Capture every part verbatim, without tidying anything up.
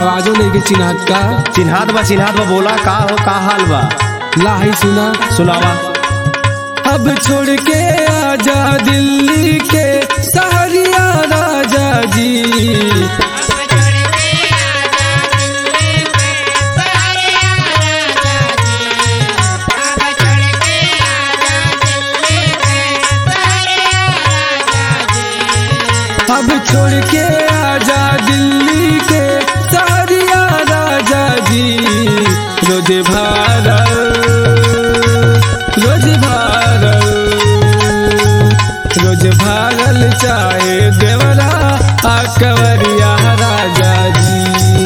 आवाजो नहीं के चिन्हात का। चिन्हात बा चिन्हात बा, बोला का हो का हाल बा। ला ही सुना सुनावा। अब छोड़ के आजा दिल्ली के सहरिया राजा जी। अब छोड़ के आजा दिल्ली के सहरिया राजा जी। रोज भारल रोज भारल रोज भारल चाहे देवरा आ कंवरिया राजा जी।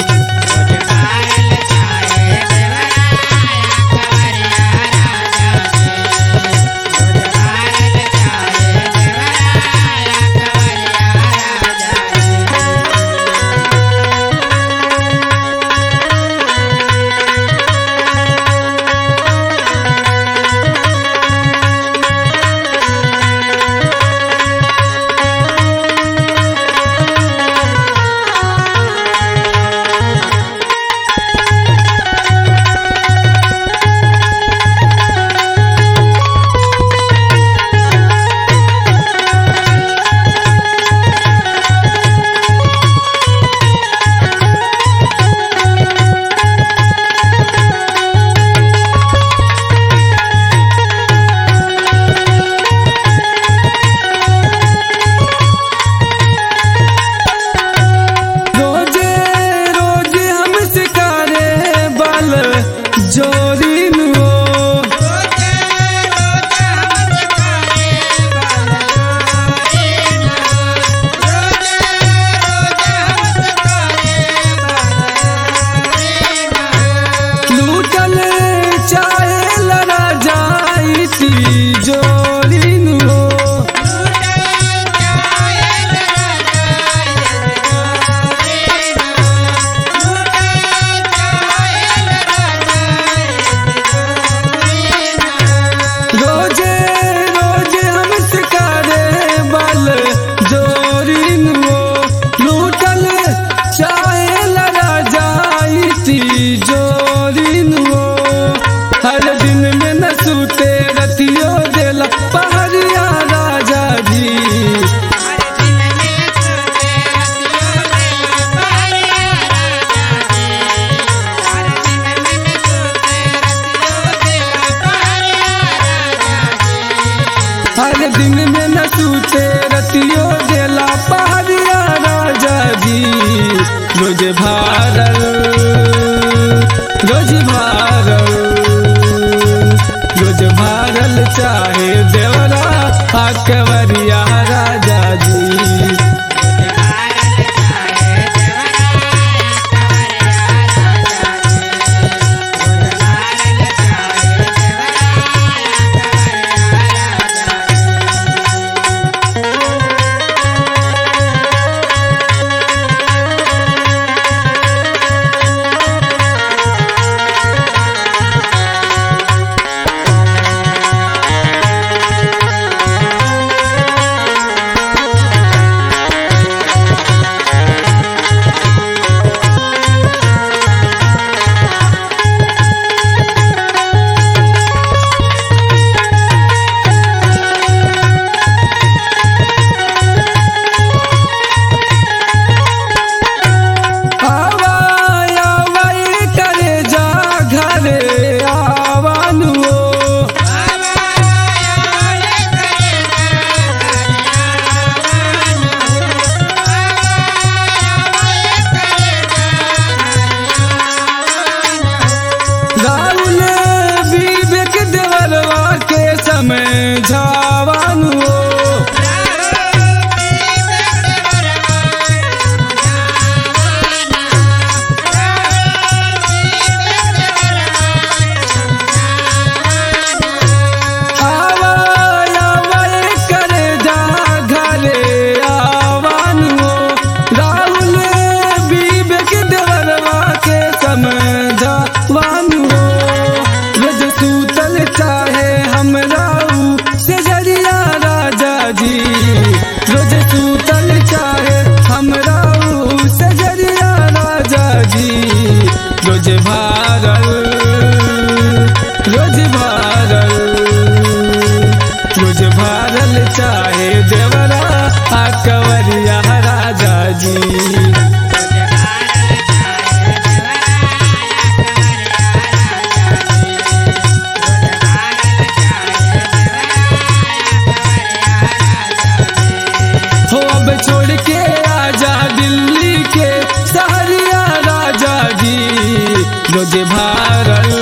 हर दिन में न सूते रतियो देला पहाड़िया राजा जी। रोज भारल रोज भारल रोज भारल चाहे देवरा आ कंवरिया राजा जी। रोज भारल रोज भारल चाहे देवरा आ कंवरिया राजा जी। हो अब छोड़ के आजा दिल्ली के सहरिया राजा जी, रोज भारल